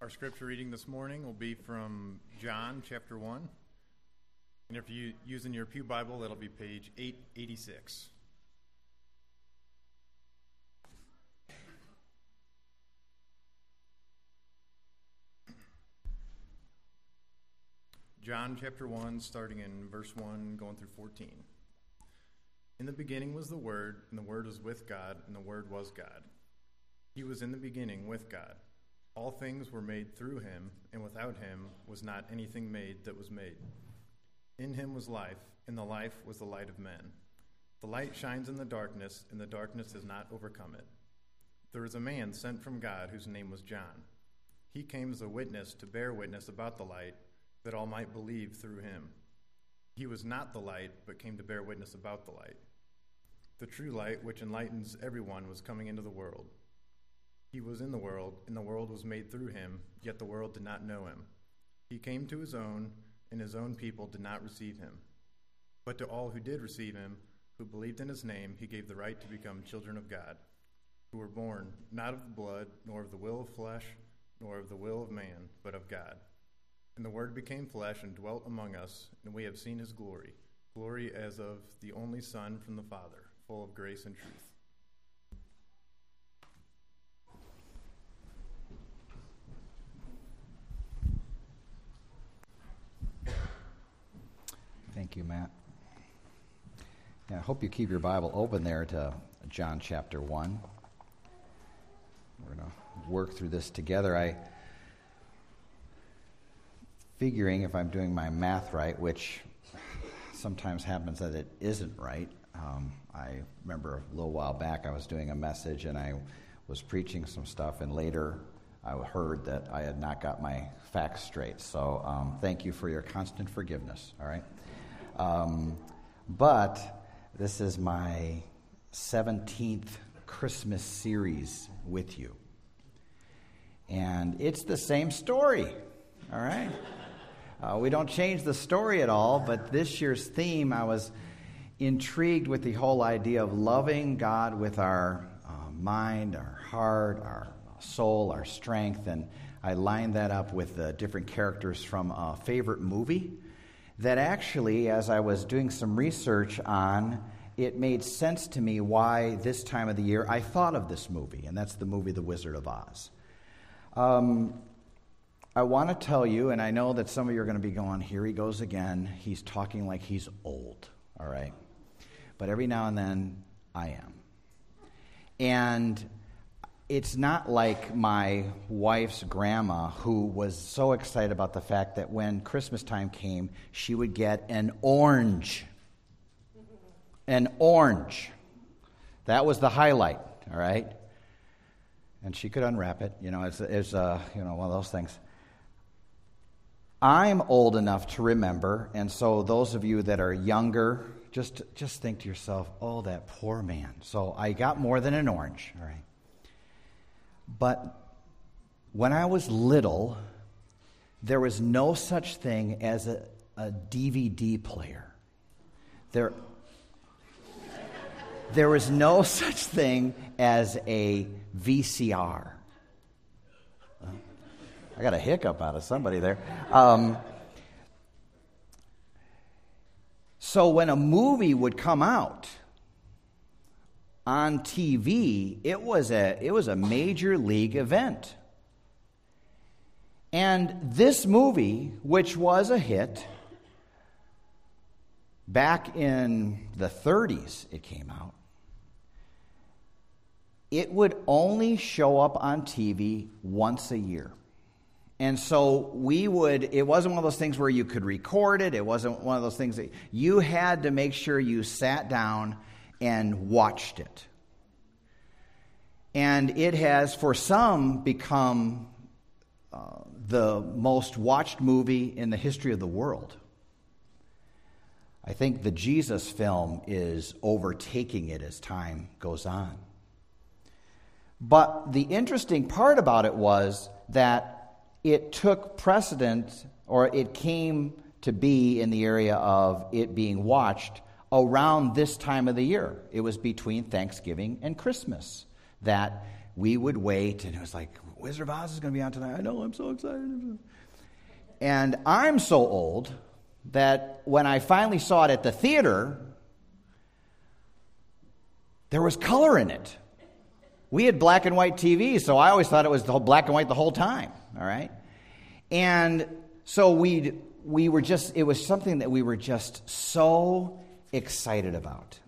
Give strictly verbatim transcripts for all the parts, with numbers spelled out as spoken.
Our scripture reading this morning will be from John chapter one. And if you're using your Pew Bible, that'll be page eight eighty-six. John chapter one, starting in verse one, going through fourteen. In the beginning was the Word, and the Word was with God, and the Word was God. He was in the beginning with God. All things were made through him, and without him was not anything made that was made. In him was life, and the life was the light of men. The light shines in the darkness, and the darkness has not overcome it. There was a man sent from God whose name was John. He came as a witness to bear witness about the light, that all might believe through him. He was not the light, but came to bear witness about the light. The true light, which enlightens everyone, was coming into the world. He was in the world, and the world was made through him, yet the world did not know him. He came to his own, and his own people did not receive him. But to all who did receive him, who believed in his name, he gave the right to become children of God, who were born not of the blood, nor of the will of flesh, nor of the will of man, but of God. And the Word became flesh and dwelt among us, and we have seen his glory, glory as of the only Son from the Father, full of grace and truth. Thank you, Matt. Yeah, I hope you keep your Bible open there to John chapter one. We're going to work through this together. I figuring if I'm doing my math right, which sometimes happens that it isn't right. Um, I remember a little while back I was doing a message and I was preaching some stuff, and later I heard that I had not got my facts straight. So um, thank you for your constant forgiveness, all right? Um, but this is my seventeenth Christmas series with you. And it's the same story, all right? Uh, we don't change the story at all, but this year's theme, I was intrigued with the whole idea of loving God with our uh, mind, our heart, our soul, our strength, and I lined that up with the different characters from a favorite movie that actually, as I was doing some research on, it made sense to me why this time of the year I thought of this movie, and that's the movie The Wizard of Oz. Um, I want to tell you, and I know that some of you are going to be going, here he goes again, he's talking like he's old, all right? But every now and then, I am. And it's not like my wife's grandma, who was so excited about the fact that when Christmas time came, she would get an orange. An orange. That was the highlight, all right? And she could unwrap it. You know, it's, it's uh, you know, one of those things. I'm old enough to remember, and so those of you that are younger, just, just think to yourself, oh, that poor man. So I got more than an orange, all right? But when I was little, there was no such thing as a, a D V D player. There, there was no such thing as a V C R. I got a hiccup out of somebody there. Um, so when a movie would come out on T V, it was a it was a major league event. And this movie, which was a hit, back in the thirties it came out, it would only show up on T V once a year. And so we would, it wasn't one of those things where you could record it. It wasn't one of those things that you had to make sure you sat down and watched it. And it has, for some, become uh, the most watched movie in the history of the world. I think the Jesus film is overtaking it as time goes on. But the interesting part about it was that it took precedent, or it came to be in the area of it being watched around this time of the year. It was between Thanksgiving and Christmas that we would wait, and it was like, Wizard of Oz is going to be on tonight. I know, I'm so excited. And I'm so old that when I finally saw it at the theater, there was color in it. We had black and white T Vs, so I always thought it was the whole black and white the whole time, all right? And so we we were just, it was something that we were just so excited about.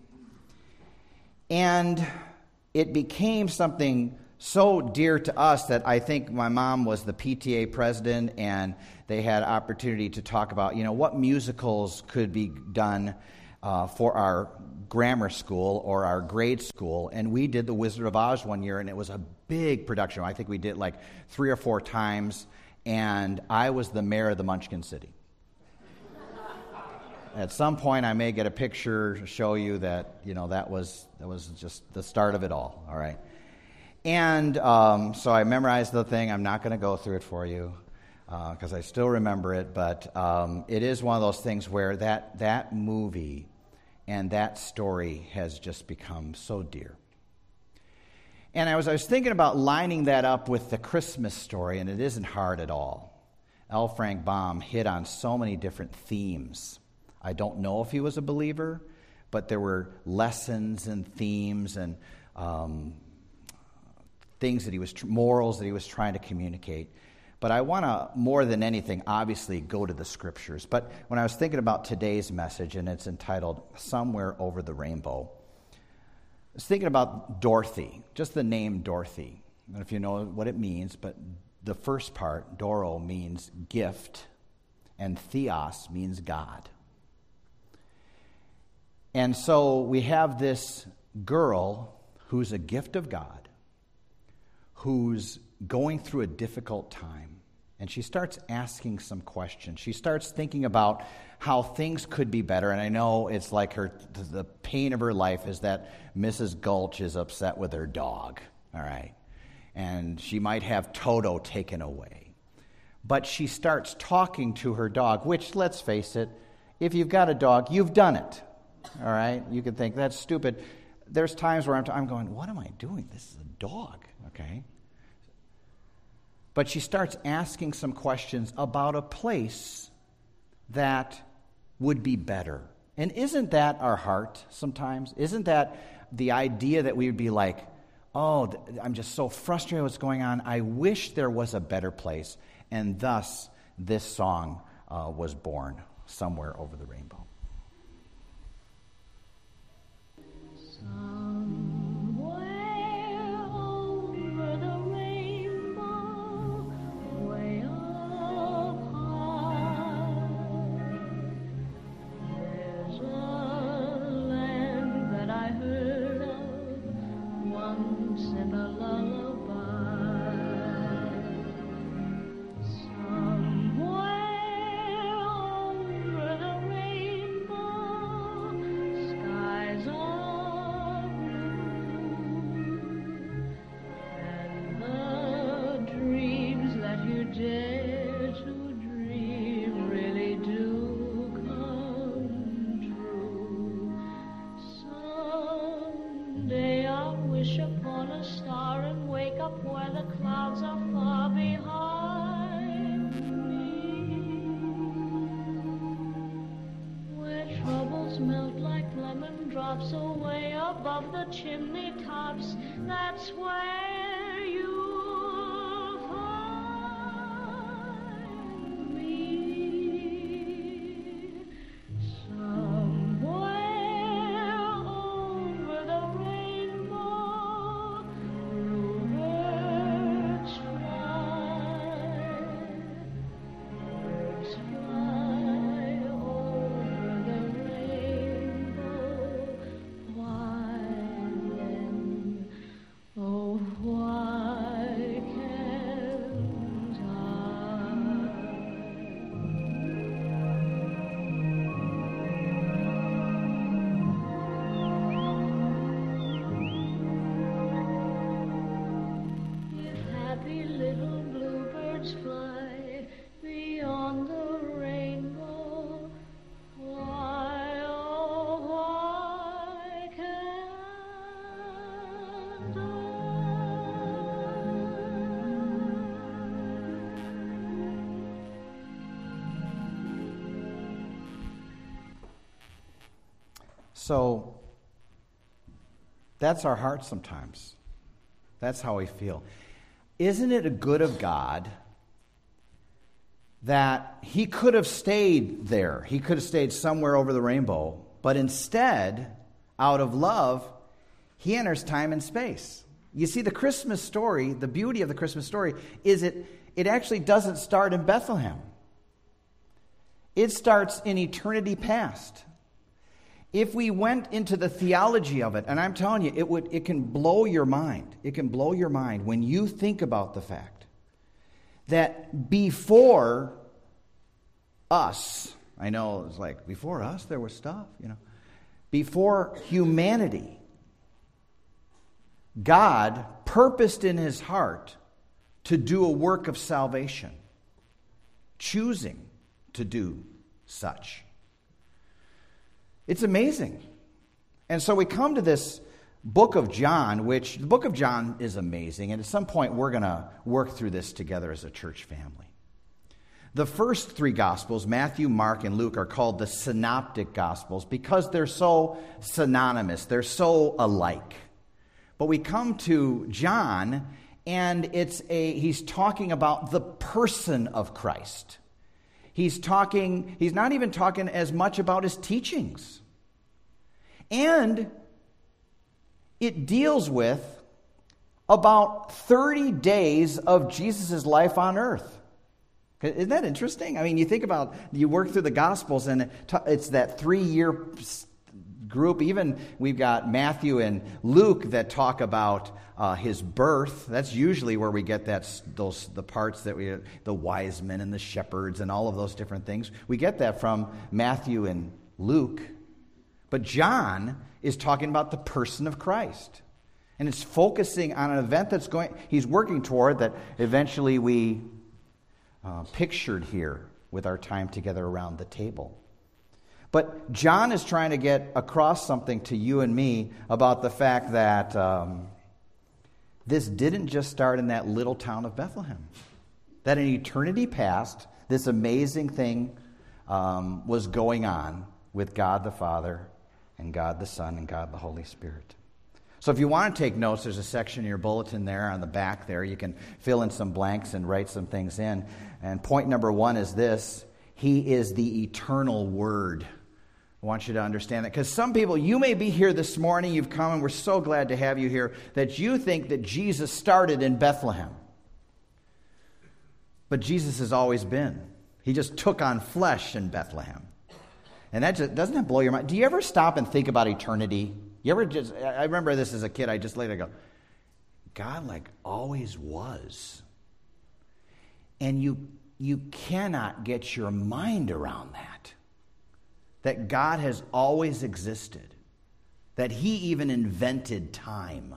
And it became something so dear to us that I think my mom was the P T A president, and they had opportunity to talk about, you know, what musicals could be done uh, for our grammar school or our grade school. And we did The Wizard of Oz one year, and it was a big production. I think we did like three or four times, and I was the mayor of the Munchkin City. At some point, I may get a picture to show you that, you know, that was that was just the start of it all, all right? And um, so I memorized the thing. I'm not going to go through it for you because uh, I still remember it, but um, it is one of those things where that, that movie and that story has just become so dear. And I was, I was thinking about lining that up with the Christmas story, and it isn't hard at all. L. Frank Baum hit on so many different themes. I don't know if he was a believer, but there were lessons and themes and um, things that he was, morals that he was trying to communicate. But I want to, more than anything, obviously go to the Scriptures. But when I was thinking about today's message, and it's entitled Somewhere Over the Rainbow, I was thinking about Dorothy, just the name Dorothy. I don't know if you know what it means, but the first part, Doro, means gift, and Theos means God. And so we have this girl who's a gift of God, who's going through a difficult time, and she starts asking some questions. She starts thinking about how things could be better, and I know it's like her, the pain of her life is that Missus Gulch is upset with her dog, all right? And she might have Toto taken away. But she starts talking to her dog, which, let's face it, if you've got a dog, you've done it, all right? You can think, that's stupid. There's times where I'm, t- I'm going, what am I doing? This is a dog, okay? But she starts asking some questions about a place that would be better. And isn't that our heart sometimes? Isn't that the idea that we would be like, oh, I'm just so frustrated with what's going on. I wish there was a better place. And thus, this song uh, was born, Somewhere Over the Rainbow. Why So that's our heart sometimes. That's how we feel. Isn't it a good of God that he could have stayed there? He could have stayed somewhere over the rainbow, but instead, out of love, he enters time and space. You see, the Christmas story, the beauty of the Christmas story, is it, it actually doesn't start in Bethlehem. It starts in eternity past. If we went into the theology of it, and I'm telling you, it would it can blow your mind. It can blow your mind when you think about the fact that before us, I know it's like, before us there was stuff, you know. Before humanity, God purposed in his heart to do a work of salvation, choosing to do such. It's amazing. And so we come to this book of John, which the book of John is amazing. And at some point, we're going to work through this together as a church family. The first three Gospels, Matthew, Mark, and Luke, are called the Synoptic Gospels because they're so synonymous. They're so alike. But we come to John, and it's a he's talking about the person of Christ. He's talking, he's not even talking as much about his teachings. And it deals with about thirty days of Jesus' life on earth. Isn't that interesting? I mean, you think about, you work through the Gospels, and it's that three-year group. Even we've got Matthew and Luke that talk about uh, his birth. That's usually where we get that those the parts that we the wise men and the shepherds and all of those different things. We get that from Matthew and Luke. But John is talking about the person of Christ. And it's focusing on an event that's going he's working toward that eventually we uh, pictured here with our time together around the table. But John is trying to get across something to you and me about the fact that um, this didn't just start in that little town of Bethlehem. That in eternity past, this amazing thing um, was going on with God the Father and God the Son and God the Holy Spirit. So if you want to take notes, there's a section in your bulletin there on the back there. You can fill in some blanks and write some things in. And point number one is this: He is the eternal Word. I want you to understand that. Because some people, you may be here this morning, you've come, and we're so glad to have you here, that you think that Jesus started in Bethlehem. But Jesus has always been. He just took on flesh in Bethlehem. And that just, doesn't that blow your mind? Do you ever stop and think about eternity? You ever just, I remember this as a kid, I just later go, God like always was. And you you cannot get your mind around that. That God has always existed. That he even invented time.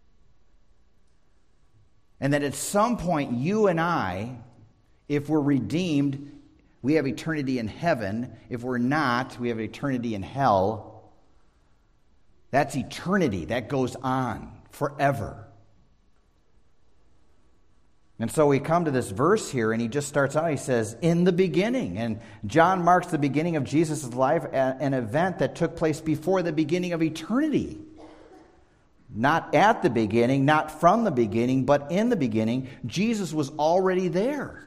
And that at some point you and I, if we're redeemed, we have eternity in heaven. If we're not, we have eternity in hell. That's eternity. That goes on forever. And so we come to this verse here, and he just starts out, he says, in the beginning. And John marks the beginning of Jesus' life, an event that took place before the beginning of eternity. Not at the beginning, not from the beginning, but in the beginning. Jesus was already there.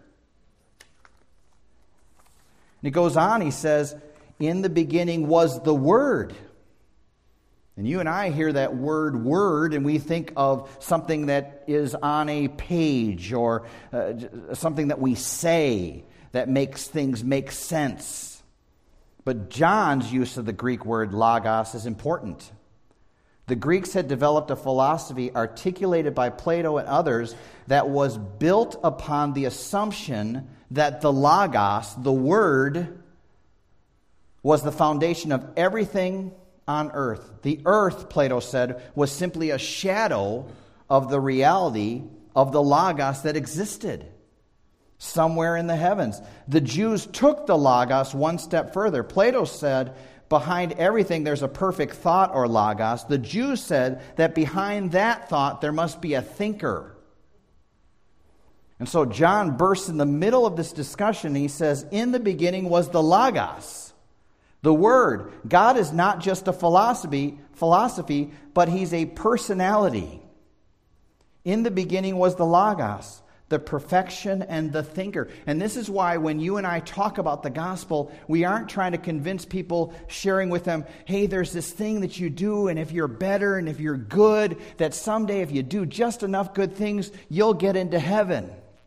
And it goes on, he says, in the beginning was the Word. And you and I hear that word, word, and we think of something that is on a page or uh, something that we say that makes things make sense. But John's use of the Greek word logos is important. The Greeks had developed a philosophy articulated by Plato and others that was built upon the assumption that the logos, the word, was the foundation of everything on earth. The earth, Plato said, was simply a shadow of the reality of the logos that existed somewhere in the heavens. The Jews took the logos one step further. Plato said, behind everything there's a perfect thought or logos. The Jews said that behind that thought there must be a thinker. And so John bursts in the middle of this discussion and he says, in the beginning was the logos. The Word. God is not just a philosophy, philosophy, but He's a personality. In the beginning was the Logos, the perfection and the thinker. And this is why when you and I talk about the gospel, we aren't trying to convince people, sharing with them, hey, there's this thing that you do, and if you're better and if you're good, that someday if you do just enough good things, you'll get into heaven.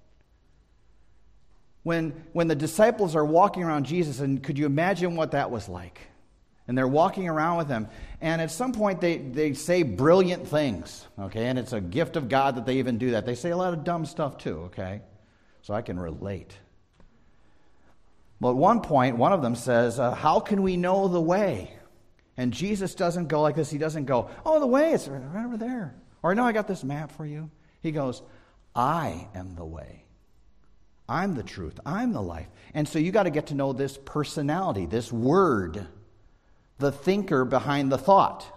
When, when the disciples are walking around Jesus, and could you imagine what that was like? And they're walking around with him, and at some point they, they say brilliant things, okay? And it's a gift of God that they even do that. They say a lot of dumb stuff too, okay? So I can relate. But at one point, one of them says, uh, how can we know the way? And Jesus doesn't go like this. He doesn't go, oh, the way is right over there. Or no, I got this map for you. He goes, I am the way. I'm the truth. I'm the life. And so you got to get to know this personality, this Word, the thinker behind the thought.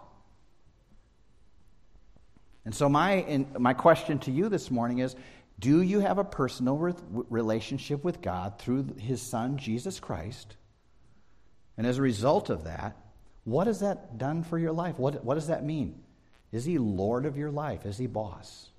And so my in, my question to you this morning is, do you have a personal re- relationship with God through His Son, Jesus Christ? And as a result of that, what has that done for your life? What, what does that mean? Is He Lord of your life? Is He boss?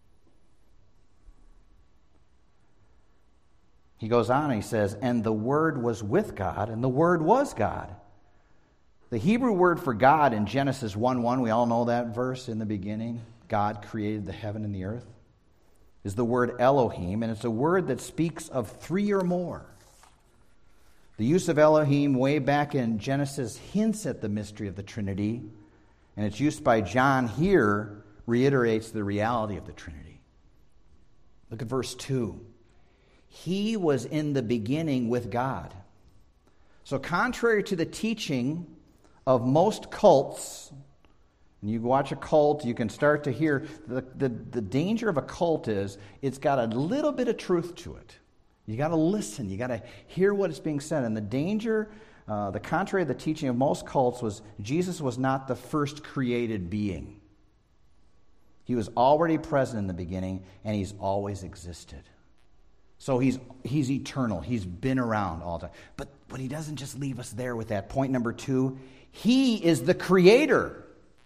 He goes on and he says, and the Word was with God, and the Word was God. The Hebrew word for God in Genesis one one, we all know that verse in the beginning, God created the heaven and the earth, is the word Elohim, and it's a word that speaks of three or more. The use of Elohim way back in Genesis hints at the mystery of the Trinity, and its use by John here reiterates the reality of the Trinity. Look at verse two. He was in the beginning with God. So contrary to the teaching of most cults, and you watch a cult, you can start to hear, the, the, the danger of a cult is it's got a little bit of truth to it. You got to listen, you got to hear what is being said. And the danger, uh, the contrary of the teaching of most cults was Jesus was not the first created being. He was already present in the beginning, and He's always existed. So he's he's eternal. He's been around all the time. But, but He doesn't just leave us there with that. Point number two, He is the Creator.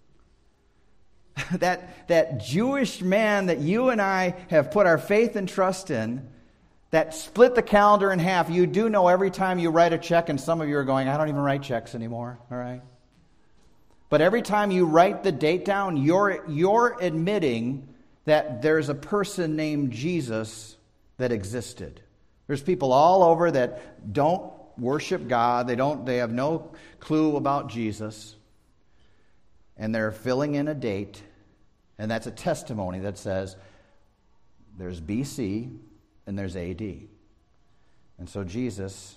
that, that Jewish man that you and I have put our faith and trust in, that split the calendar in half. You do know every time you write a check, and some of you are going, I don't even write checks anymore, all right? But every time you write the date down, you're, you're admitting that there's a person named Jesus that existed. There's people all over that don't worship God. They don't. They have no clue about Jesus. And they're filling in a date. And that's a testimony that says there's B C and there's A D. And so Jesus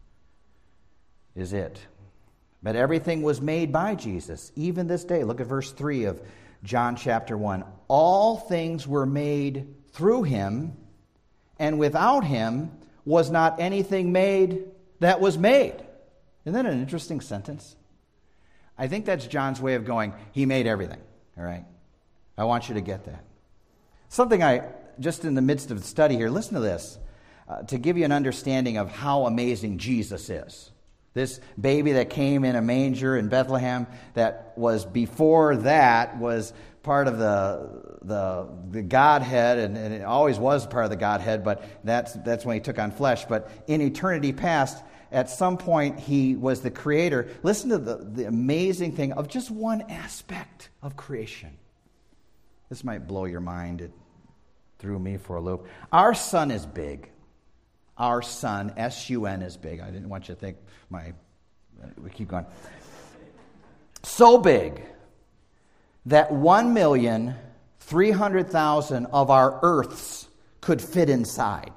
is it. But everything was made by Jesus, even this day. Look at verse three of John chapter one. All things were made through Him, and without Him was not anything made that was made. Isn't that an interesting sentence? I think that's John's way of going, He made everything. All right? I want you to get that. Something I, just in the midst of the study here, listen to this, uh, to give you an understanding of how amazing Jesus is. This baby that came in a manger in Bethlehem, that was before that, was part of the the, the Godhead, and, and it always was part of the Godhead, but that's that's when He took on flesh. But in eternity past, at some point, He was the Creator. Listen to the, the amazing thing of just one aspect of creation. This might blow your mind. It threw me for a loop. Our sun is big. Our sun, S U N, is big. I didn't want you to think my... We keep going. So big that one million three hundred thousand of our Earths could fit inside.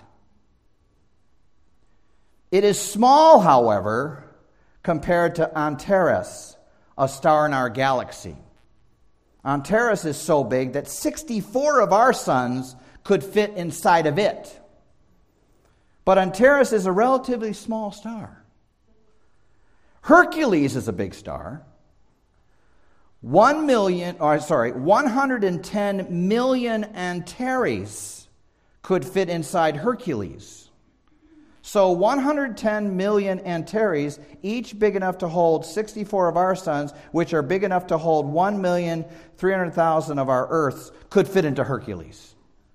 It is small, however, compared to Antares, a star in our galaxy. Antares is so big that sixty-four of our suns could fit inside of it. But Antares is a relatively small star. Hercules is a big star. One million, or sorry, one hundred ten million Antares could fit inside Hercules. So one hundred ten million Antares, each big enough to hold sixty-four of our suns, which are big enough to hold one million three hundred thousand of our Earths, could fit into Hercules.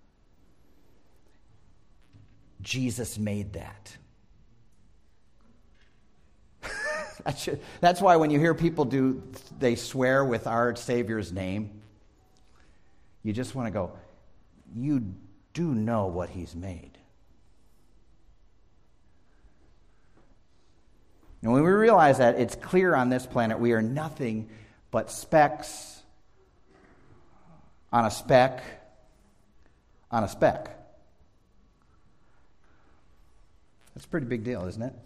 Jesus made that. That's why when you hear people do, they swear with our Savior's name, you just want to go, you do know what he's made. And when we realize that, it's clear on this planet we are nothing but specks on a speck on a speck. That's a pretty big deal, isn't it?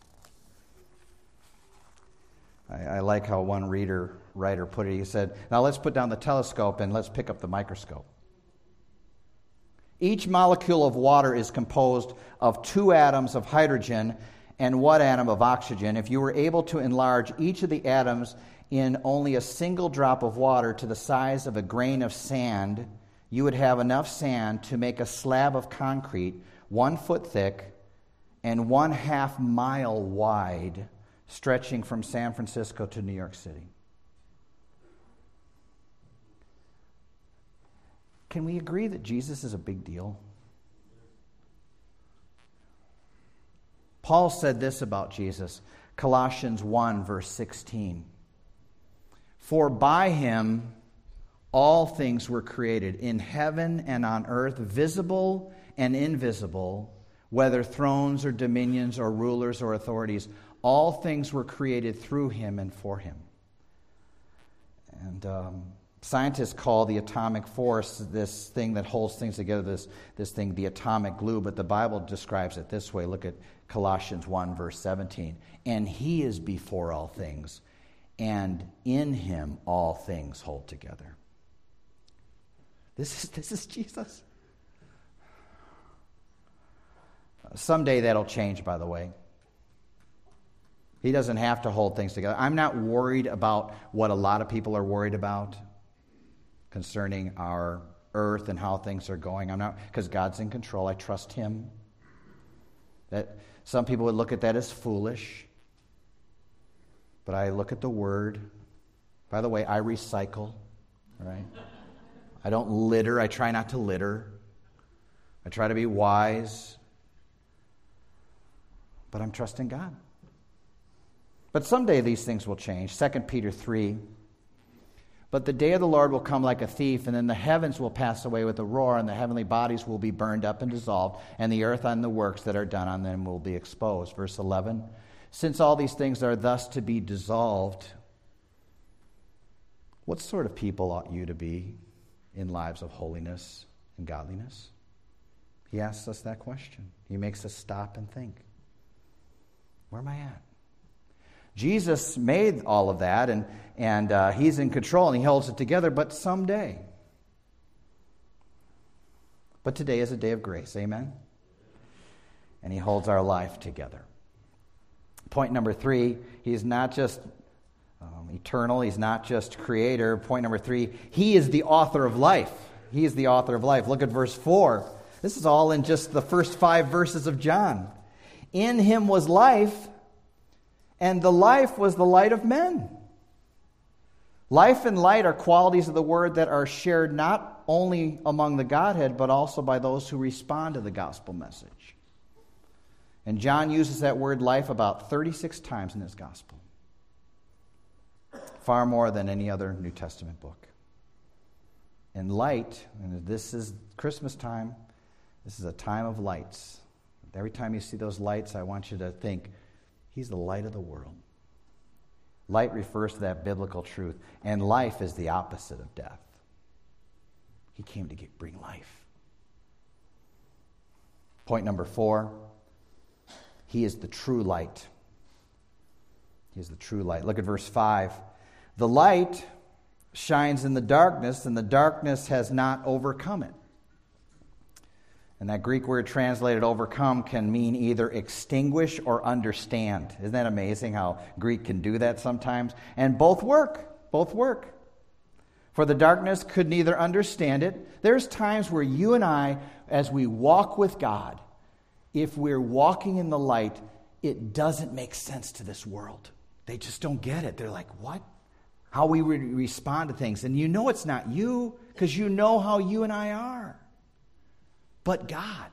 I, I like how one reader writer put it. He said, now let's put down the telescope and let's pick up the microscope. Each molecule of water is composed of two atoms of hydrogen and one atom of oxygen. If you were able to enlarge each of the atoms in only a single drop of water to the size of a grain of sand, you would have enough sand to make a slab of concrete one foot thick and one half mile wide, stretching from San Francisco to New York City. Can we agree that Jesus is a big deal? Paul said this about Jesus, Colossians one, verse sixteen. For by him all things were created, in heaven and on earth, visible and invisible, whether thrones or dominions or rulers or authorities. All things were created through him and for him. And um, scientists call the atomic force, this thing that holds things together, this, this thing, the atomic glue. But the Bible describes it this way. Look at Colossians one, verse seventeen. And he is before all things, and in him all things hold together. This is, this is Jesus. Someday that'll change, by the way. He doesn't have to hold things together. I'm not worried about what a lot of people are worried about concerning our earth and how things are going. I'm not, because God's in control. I trust him. That some people would look at that as foolish. But I look at the Word. By the way, I recycle. Right? I don't litter. I try not to litter. I try to be wise. But I'm trusting God. But someday these things will change. Second Peter three. But the day of the Lord will come like a thief, and then the heavens will pass away with a roar, and the heavenly bodies will be burned up and dissolved, and the earth and the works that are done on them will be exposed. Verse eleven. Since all these things are thus to be dissolved, what sort of people ought you to be in lives of holiness and godliness? He asks us that question. He makes us stop and think. Where am I at? Jesus made all of that, and, and uh, he's in control, and he holds it together, but someday. But today is a day of grace, amen? And he holds our life together. Point number three, he's not just um, eternal, he's not just creator. Point number three, he is the author of life. He is the author of life. Look at verse four. This is all in just the first five verses of John. In him was life, and the life was the light of men. Life and light are qualities of the word that are shared not only among the Godhead, but also by those who respond to the gospel message. And John uses that word life about thirty-six times in his gospel. Far more than any other New Testament book. And light, and this is Christmas time, this is a time of lights. Every time you see those lights, I want you to think, he's the light of the world. Light refers to that biblical truth. And life is the opposite of death. He came to get, bring life. Point number four. He is the true light. He is the true light. Look at verse five. The light shines in the darkness, and the darkness has not overcome it. And that Greek word translated overcome can mean either extinguish or understand. Isn't that amazing how Greek can do that sometimes? And both work. Both work. For the darkness could neither understand it. There's times where you and I, as we walk with God, if we're walking in the light, it doesn't make sense to this world. They just don't get it. They're like, what? How we re- respond to things. And you know it's not you, because you know how you and I are. But God.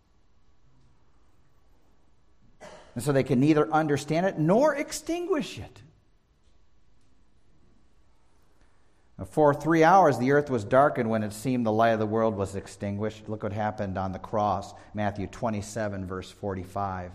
And so they can neither understand it nor extinguish it. For three hours the earth was darkened when it seemed the light of the world was extinguished. Look what happened on the cross, Matthew twenty-seven, verse forty-five.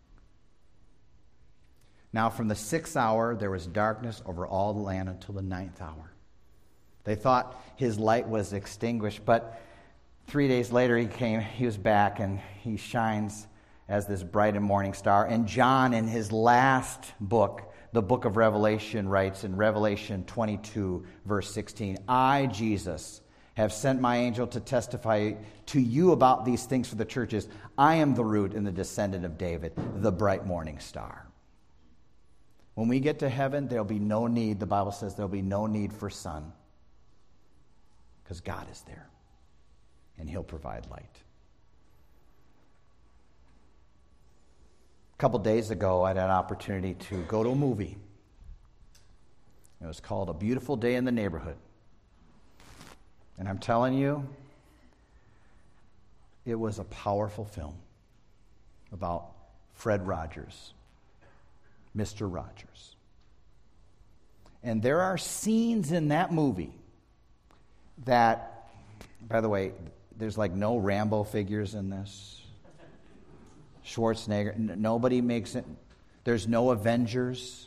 Now from the sixth hour there was darkness over all the land until the ninth hour. They thought his light was extinguished, but three days later he came, he was back, and he shines as this bright and morning star. And John, in his last book, the book of Revelation, writes in Revelation twenty-two, verse sixteen, I, Jesus, have sent my angel to testify to you about these things for the churches. I am the root and the descendant of David, the bright morning star. When we get to heaven, there'll be no need, the Bible says there'll be no need for sun, because God is there, and he'll provide light. A couple days ago, I had an opportunity to go to a movie. It was called A Beautiful Day in the Neighborhood. And I'm telling you, it was a powerful film about Fred Rogers, Mister Rogers. And there are scenes in that movie that, by the way, there's like no Rambo figures in this. Schwarzenegger, n- nobody makes it. There's no Avengers.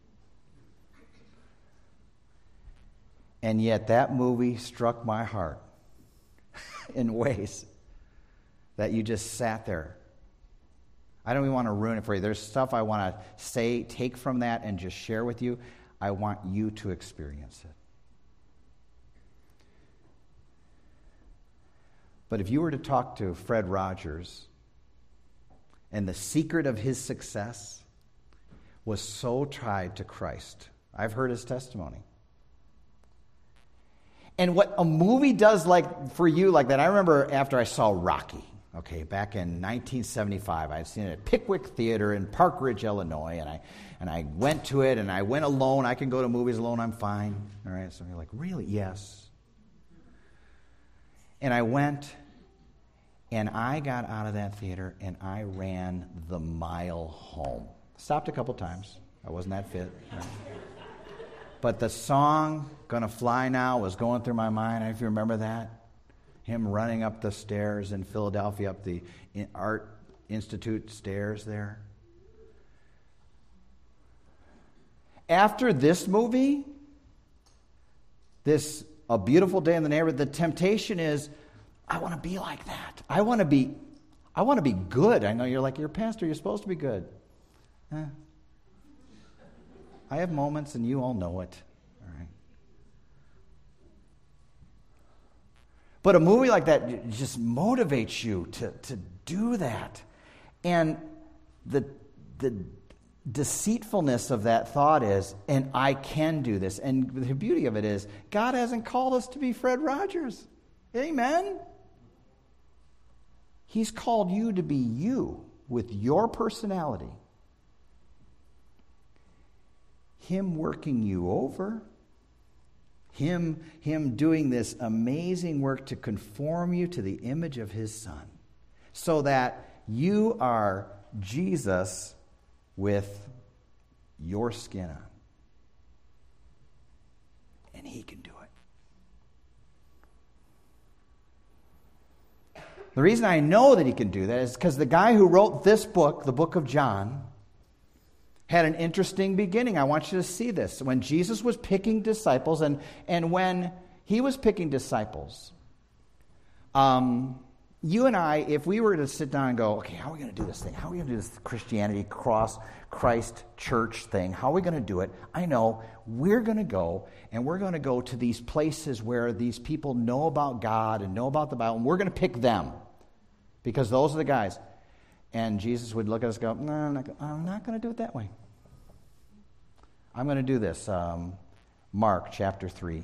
And yet that movie struck my heart in ways that you just sat there. I don't even want to ruin it for you. There's stuff I want to say, take from that, and just share with you. I want you to experience it. But if you were to talk to Fred Rogers, and the secret of his success was so tied to Christ. I've heard his testimony. And what a movie does like for you like that, I remember after I saw Rocky, okay, back in nineteen seventy-five, I had seen it at Pickwick Theater in Park Ridge, Illinois, and I and I went to it, and I went alone. I can go to movies alone, I'm fine. All right, so you're like, really? Yes. And I went, and I got out of that theater, and I ran the mile home. Stopped a couple times. I wasn't that fit. Right? But the song, Gonna Fly Now, was going through my mind. I don't know if you remember that. Him running up the stairs in Philadelphia, up the Art Institute stairs there. After this movie, this A Beautiful Day in the Neighborhood, the temptation is, I want to be like that. I want to be, I want to be good. I know you're like, you're a pastor, you're supposed to be good. Eh. I have moments, and you all know it. All right. But a movie like that just motivates you to, to do that. And the the deceitfulness of that thought is, and I can do this. And the beauty of it is, God hasn't called us to be Fred Rogers. Amen? He's called you to be you with your personality. Him working you over. Him, him doing this amazing work to conform you to the image of his Son. So that you are Jesus with your skin on. And he can do it. The reason I know that he can do that is because the guy who wrote this book, the book of John, had an interesting beginning. I want you to see this. When Jesus was picking disciples, and, and when he was picking disciples, um, you and I, if we were to sit down and go, okay, how are we going to do this thing? How are we going to do this Christianity, cross, Christ, church thing? How are we going to do it? I know we're going to go, and we're going to go to these places where these people know about God and know about the Bible, and we're going to pick them because those are the guys. And Jesus would look at us and go, no, I'm not, I'm not going to do it that way. I'm going to do this. Um, Mark chapter three,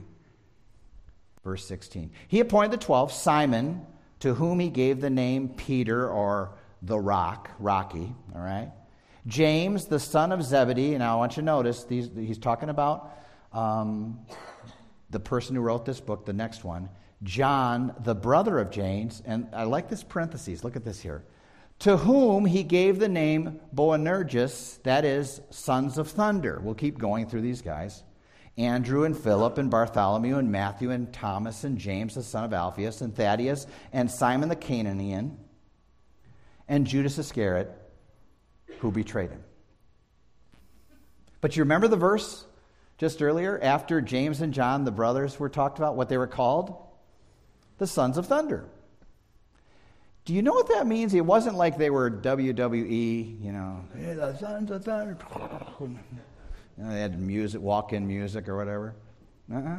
verse sixteen. He appointed the twelve, Simon, to whom he gave the name Peter, or the rock, Rocky, all right? James, the son of Zebedee, and now I want you to notice, these, he's talking about um, the person who wrote this book, the next one. John, the brother of James, and I like this parentheses, look at this here. To whom he gave the name Boanerges, that is, sons of thunder. We'll keep going through these guys. Andrew and Philip and Bartholomew and Matthew and Thomas and James, the son of Alphaeus, and Thaddeus and Simon the Canaanian, and Judas Iscariot, who betrayed him. But you remember the verse just earlier, after James and John, the brothers, were talked about, what they were called? The sons of thunder. Do you know what that means? It wasn't like they were W W E, you know, hey, the sons of thunder. You know, they had music, walk-in music or whatever. Uh-uh.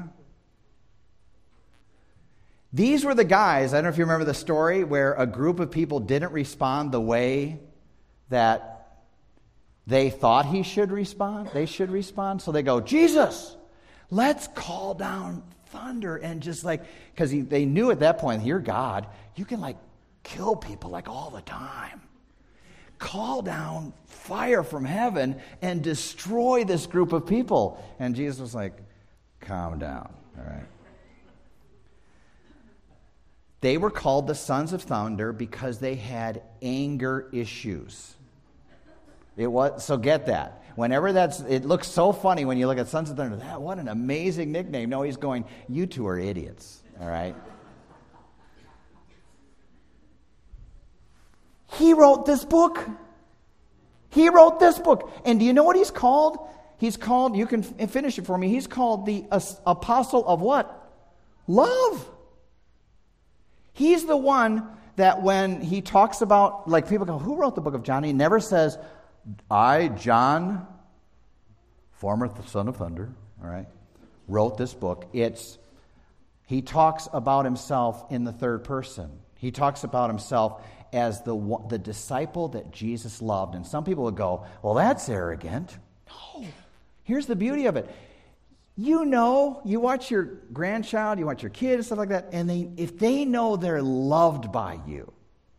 These were the guys, I don't know if you remember the story, where a group of people didn't respond the way that they thought he should respond. They should respond. So they go, Jesus, let's call down thunder. And just like, because they knew at that point, you're God, you can like kill people like all the time. Call down fire from heaven and destroy this group of people. And Jesus was like, calm down, all right? They were called the sons of thunder because they had anger issues. It was, so get that. Whenever that's, it looks so funny when you look at sons of thunder. That, what an amazing nickname. No, he's going, you two are idiots, all right? He wrote this book. He wrote this book. And do you know what he's called? He's called, you can f- finish it for me, he's called the as- apostle of what? Love. He's the one that when he talks about, like people go, who wrote the book of John? He never says, I, John, former son of thunder, all right, wrote this book. It's, he talks about himself in the third person. He talks about himself as the the disciple that Jesus loved. And some people would go, well, that's arrogant. No. Here's the beauty of it. You know, you watch your grandchild, you watch your kid and stuff like that, and they if they know they're loved by you,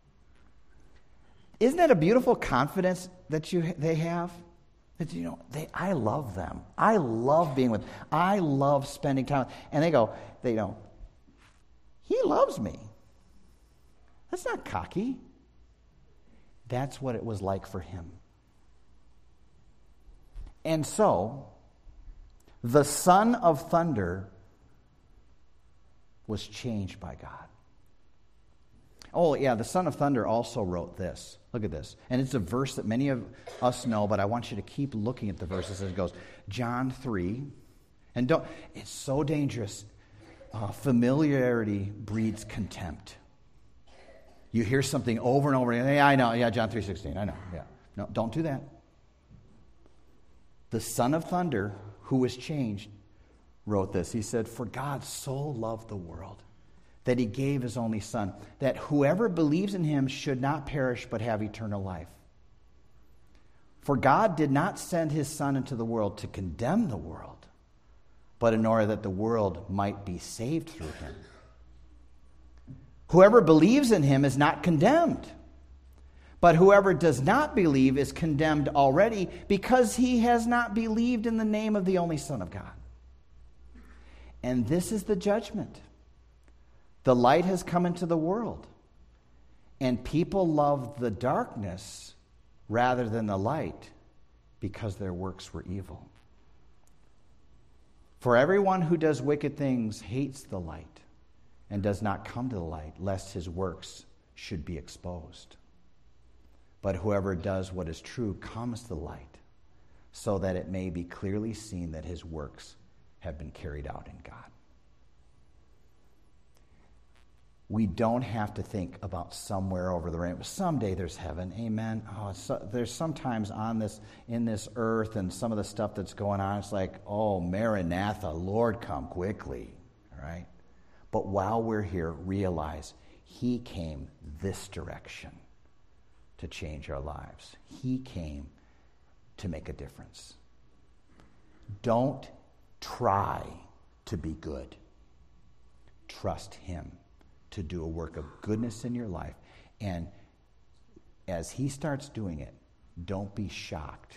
isn't that a beautiful confidence that you they have? That, you know, they I love them. I love being with them. I love spending time. And they go, they know, he loves me. That's not cocky. That's what it was like for him. And so, the son of thunder was changed by God. Oh, yeah, the son of thunder also wrote this. Look at this. And it's a verse that many of us know, but I want you to keep looking at the verses as it goes. John three. And don't, it's so dangerous. Uh, familiarity breeds contempt. You hear something over and over again. Yeah, I know. Yeah, John three sixteen. I know. Yeah. No, don't do that. The son of thunder, who was changed, wrote this. He said, for God so loved the world that he gave his only son, that whoever believes in him should not perish but have eternal life. For God did not send his son into the world to condemn the world, but in order that the world might be saved through him. Whoever believes in him is not condemned, but whoever does not believe is condemned already because he has not believed in the name of the only Son of God. And this is the judgment. The light has come into the world, and people love the darkness rather than the light because their works were evil. For everyone who does wicked things hates the light and does not come to the light, lest his works should be exposed. But whoever does what is true comes to the light, so that it may be clearly seen that his works have been carried out in God. We don't have to think about somewhere over the rainbow. Someday there's heaven, amen. Oh, so, there's sometimes on this, in this earth, and some of the stuff that's going on, it's like, oh, Maranatha, Lord, come quickly, all right? But while we're here, realize he came this direction to change our lives. He came to make a difference. Don't try to be good. Trust him to do a work of goodness in your life. And as he starts doing it, don't be shocked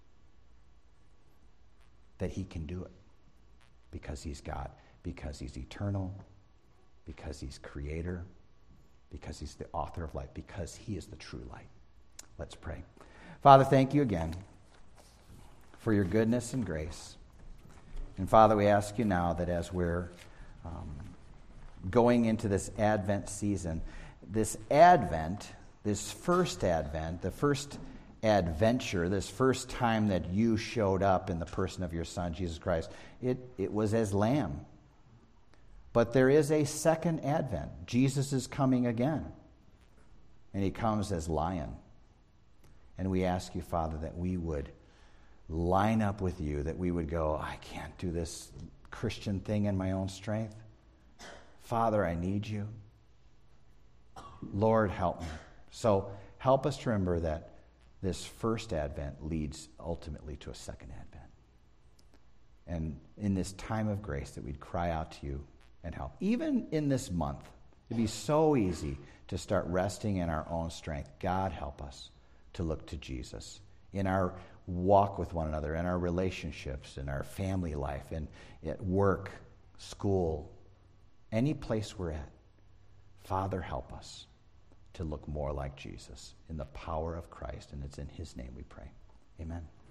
that he can do it, because he's God, because he's eternal, because he's creator, because he's the author of light, because he is the true light. Let's pray. Father, thank you again for your goodness and grace. And Father, we ask you now that as we're um, going into this Advent season, this Advent, this first Advent, the first adventure, this first time that you showed up in the person of your Son, Jesus Christ, it, it was as lamb. But there is a second Advent. Jesus is coming again. And he comes as lion. And we ask you, Father, that we would line up with you, that we would go, I can't do this Christian thing in my own strength. Father, I need you. Lord, help me. So help us to remember that this first Advent leads ultimately to a second Advent. And in this time of grace that we'd cry out to you and help. Even in this month, it'd be so easy to start resting in our own strength. God, help us to look to Jesus in our walk with one another, in our relationships, in our family life, and at work, school, any place we're at. Father, help us to look more like Jesus in the power of Christ, and it's in his name we pray. Amen.